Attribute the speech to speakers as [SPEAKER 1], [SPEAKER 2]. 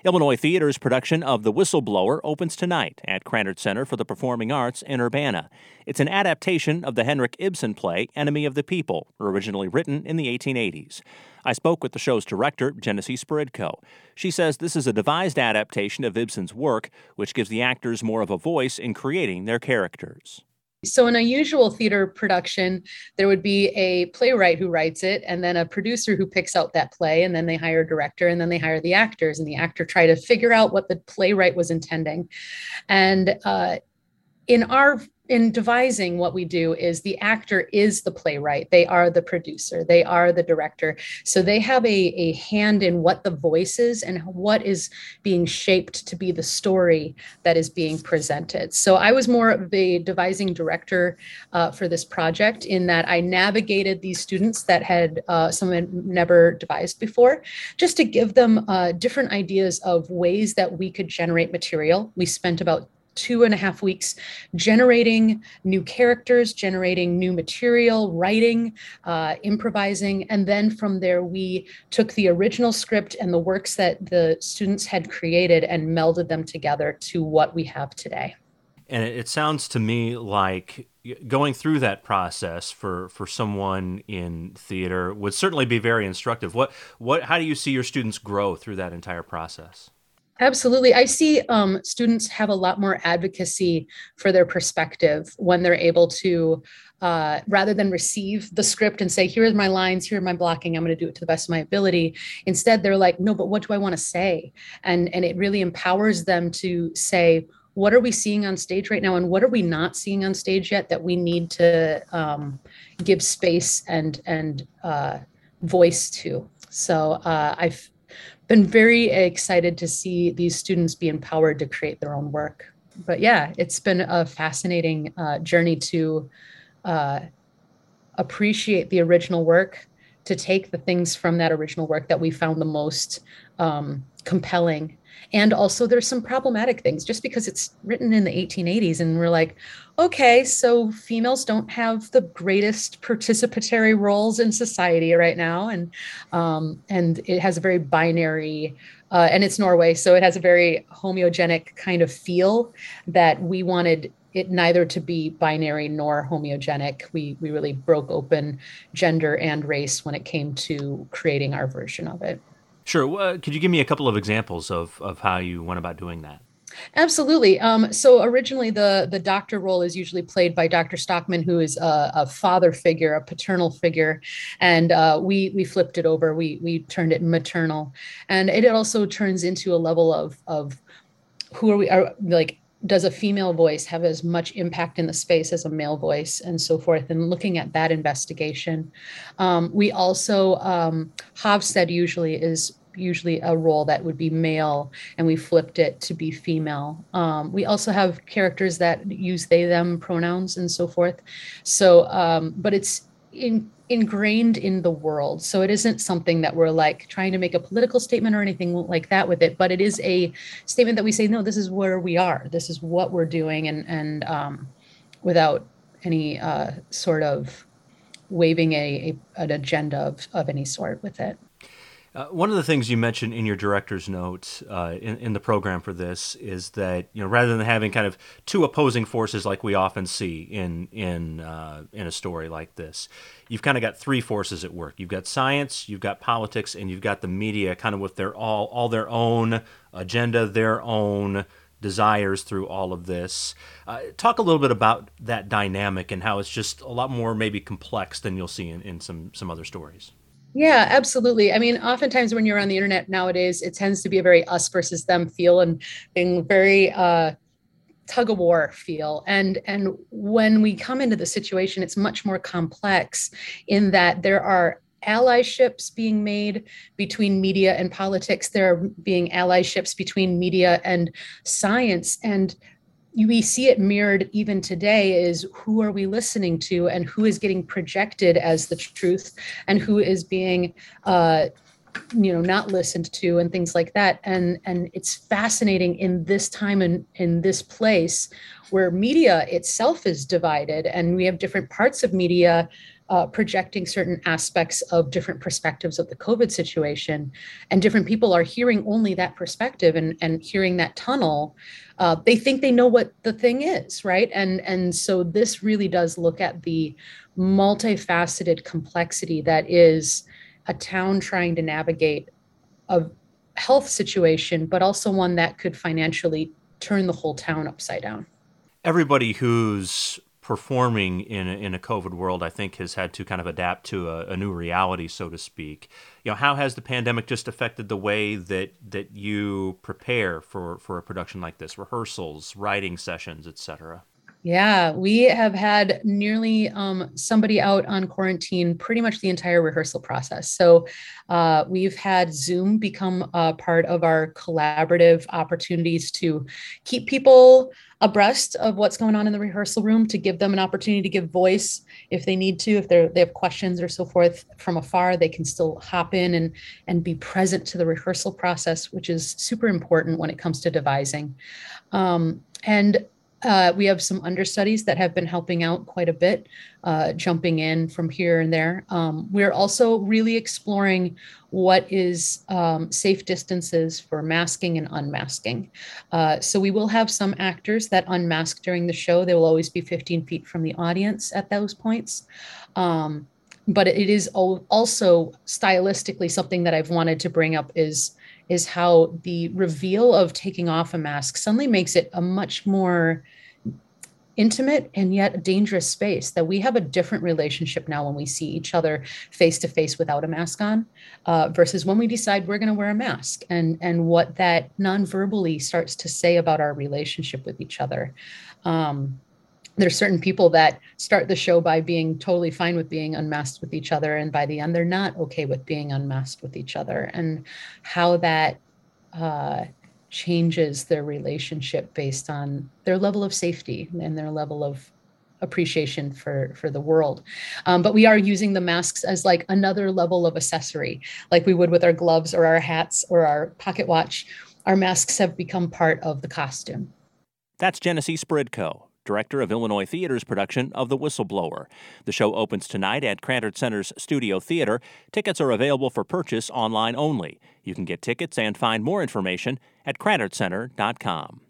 [SPEAKER 1] Illinois Theater's production of The Whistleblower opens tonight at Krannert Center for the Performing Arts in Urbana. It's an adaptation of the Henrik Ibsen play Enemy of the People, originally written in the 1880s. I spoke with the show's director, Genesee Sporidko. She says this is a devised adaptation of Ibsen's work, which gives the actors more of a voice in creating their characters.
[SPEAKER 2] So in a usual theater production, there would be a playwright who writes it, and then a producer who picks out that play, and then they hire a director, and then they hire the actors, and the actor try to figure out what the playwright was intending. And in devising, what we do is the actor is the playwright. They are the producer. They are the director. So they have a hand in what the voice is and what is being shaped to be the story that is being presented. So I was more of a devising director for this project, in that I navigated these students that had some had never devised before, just to give them different ideas of ways that we could generate material. We spent about 2.5 weeks generating new characters, generating new material, writing, improvising. And then from there, we took the original script and the works that the students had created and melded them together to what we have today.
[SPEAKER 1] And it sounds to me like going through that process for someone in theater would certainly be very instructive. How do you see your students grow through that entire process?
[SPEAKER 2] Absolutely. I see students have a lot more advocacy for their perspective when they're able to, rather than receive the script and say, here are my lines, here are my blocking, I'm going to do it to the best of my ability. Instead, they're like, no, but what do I want to say? And it really empowers them to say, what are we seeing on stage right now? And what are we not seeing on stage yet that we need to give space and voice to? So I've been very excited to see these students be empowered to create their own work. But yeah, it's been a fascinating journey to appreciate the original work, to take the things from that original work that we found the most compelling. And also there's some problematic things, just because it's written in the 1880s and we're like, okay, so females don't have the greatest participatory roles in society right now. And it has a very binary, and it's Norway, so it has a very homogeneic kind of feel that we wanted it neither to be binary nor homogeneic. We really broke open gender and race when it came to creating our version of it.
[SPEAKER 1] Sure. Could you give me a couple of examples of how you went about doing that?
[SPEAKER 2] Absolutely. So originally, the doctor role is usually played by Dr. Stockman, who is a father figure, a paternal figure, and we flipped it over. We turned it maternal, and it also turns into a level of who are we? Does a female voice have as much impact in the space as a male voice, and so forth, and looking at that investigation. We also, Havstead is usually a role that would be male, and we flipped it to be female. We also have characters that use they, them pronouns and so forth. So, but it's ingrained in the world. So it isn't something that we're like trying to make a political statement or anything like that with it, but it is a statement that we say, no, this is where we are. This is what we're doing. And without any sort of waving an agenda of any sort with it.
[SPEAKER 1] One of the things you mentioned in your director's notes in the program for this is that, rather than having kind of two opposing forces like we often see in a story like this, you've kind of got three forces at work. You've got science, you've got politics, and you've got the media, kind of with their all their own agenda, their own desires through all of this. Talk a little bit about that dynamic and how it's just a lot more maybe complex than you'll see in some other stories.
[SPEAKER 2] Yeah, absolutely. I mean, oftentimes when you're on the internet nowadays, it tends to be a very us versus them feel and very tug of war feel. And when we come into the situation, it's much more complex in that there are allyships being made between media and politics. There are being allyships between media and science. And we see it mirrored even today is who are we listening to and who is getting projected as the truth and who is being not listened to and things like that. And it's fascinating in this time and in this place where media itself is divided and we have different parts of media projecting certain aspects of different perspectives of the COVID situation, and different people are hearing only that perspective and hearing that tunnel, they think they know what the thing is, right? And so this really does look at the multifaceted complexity that is a town trying to navigate a health situation, but also one that could financially turn the whole town upside down.
[SPEAKER 1] Everybody who's performing in a COVID world, I think, has had to kind of adapt to a new reality, so to speak. How has the pandemic just affected the way that you prepare for a production like this? Rehearsals, writing sessions, etc.
[SPEAKER 2] Yeah, we have had nearly somebody out on quarantine pretty much the entire rehearsal process. So we've had Zoom become a part of our collaborative opportunities to keep people abreast of what's going on in the rehearsal room, to give them an opportunity to give voice if they need to, if they have questions or so forth from afar, they can still hop in and be present to the rehearsal process, which is super important when it comes to devising. And we have some understudies that have been helping out quite a bit, jumping in from here and there. We're also really exploring what is safe distances for masking and unmasking. So we will have some actors that unmask during the show. They will always be 15 feet from the audience at those points. But it is also stylistically something that I've wanted to bring up is how the reveal of taking off a mask suddenly makes it a much more intimate and yet dangerous space, that we have a different relationship now when we see each other face to face without a mask on, versus when we decide we're going to wear a mask, and what that non-verbally starts to say about our relationship with each other. There's certain people that start the show by being totally fine with being unmasked with each other, and by the end, they're not okay with being unmasked with each other, and how that changes their relationship based on their level of safety and their level of appreciation for the world. But we are using the masks as like another level of accessory, like we would with our gloves or our hats or our pocket watch. Our masks have become part of the costume.
[SPEAKER 3] That's Genesee Spridko, director of Illinois Theater's production of The Whistleblower. The show opens tonight at Krantert Center's Studio Theater. Tickets are available for purchase online only. You can get tickets and find more information at KrantertCenter.com.